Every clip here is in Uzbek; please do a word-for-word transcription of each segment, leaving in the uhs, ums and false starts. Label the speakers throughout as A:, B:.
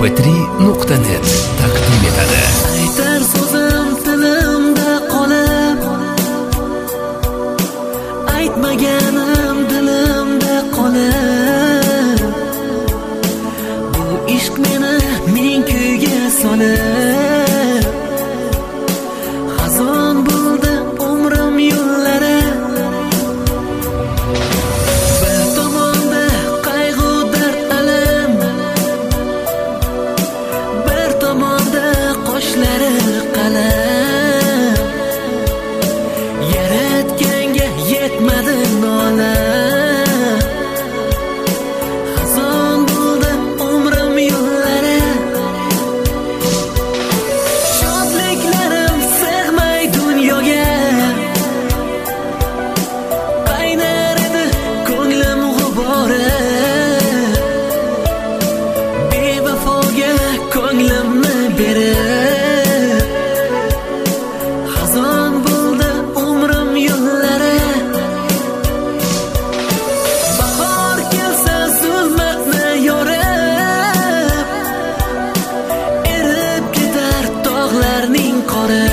A: p tri nuqta net taqdim etadi.
B: Aytar so'zim tilimda qolib, aytmaganim dilimda qolib, bu ishq meni ming kuyga solib, xazon bo'ldi umrim yo'llari. Bir tomonda qayg'u dard alam, bir tomonda qoshlari qalam, yaratganga yetmadi nola. Xazon bo'ldi umrim yo'llari, shodliklarim sig'may dunyoga, qaynar edi ko'nglim g'ubori, bevafoga ko'nglimni berib, xazon bo'ldi umrim yo'llari. Bahor kelsa zulmatni yorib, erib ketar tog'larning qori,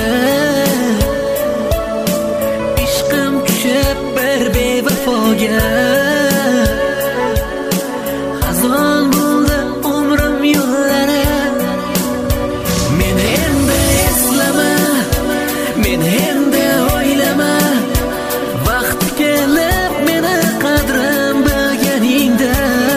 B: ishqim tushib bir bevafoga, xazon bo'ldi umrim yo'llari. Meni endi eslama, meni endi o'ylama, vaqt kelib meni qadrim bilganingda,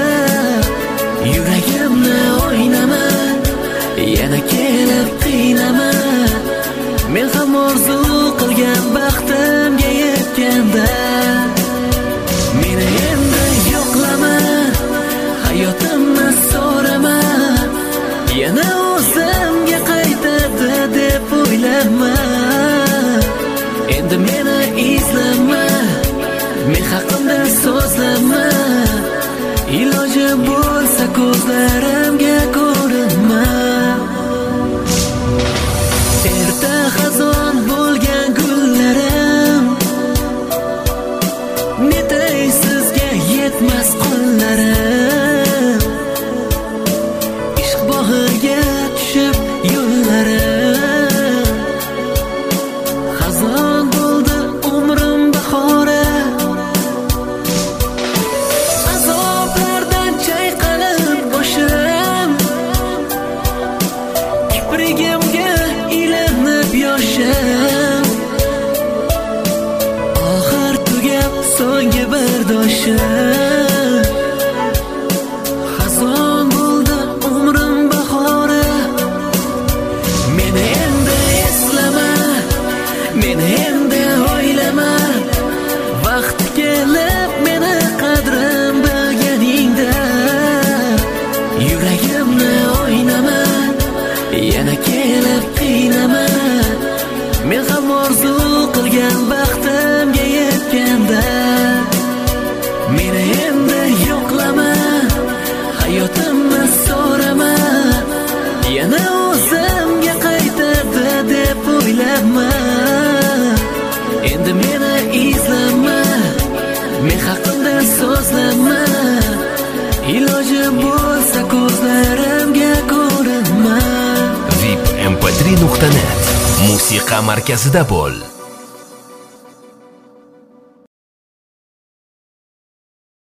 B: yuragimni o'ynama, yana kelib qiynama, men ham orzu qilgan baxtimga yetganda. Meni endi yo'qlama, hayotimni so'rama, yana o'zimga qaytadi deb o'ylama. Endi meni izlama, men haqimda so'zlama, iloji bo'lsa ko'zlarimga ko'rinma. Erta xazon bo'lgan gullarim, netay sizga yetmas qo'llarim, ishq bog'iga tushib yo'llarim, xazon bo'ldi umrim bahori. Azoblardan chayqalib boshim, kiprigimga ilinib yoshim, oxir tugab so'nggi bardoshim, xazon bo'ldi umrim bahori. Meni endi eslama, meni endi o'ylama, vaqt kelib meni qadrim bilganingda, yuragimni o'ynama, yana kelib qiynama, men ham orzu qilgan baxtimga yetganda. Meni endi yo'qlama, hayotimni so'rama, yana o'zimga qaytadi deb o'ylama. Endi meni izlama, men haqimda so'zlama, iloji bo'lsa ko'zlarimga ko'rinma.
A: vip m p tri nuqta net musiqa markazida bo'l.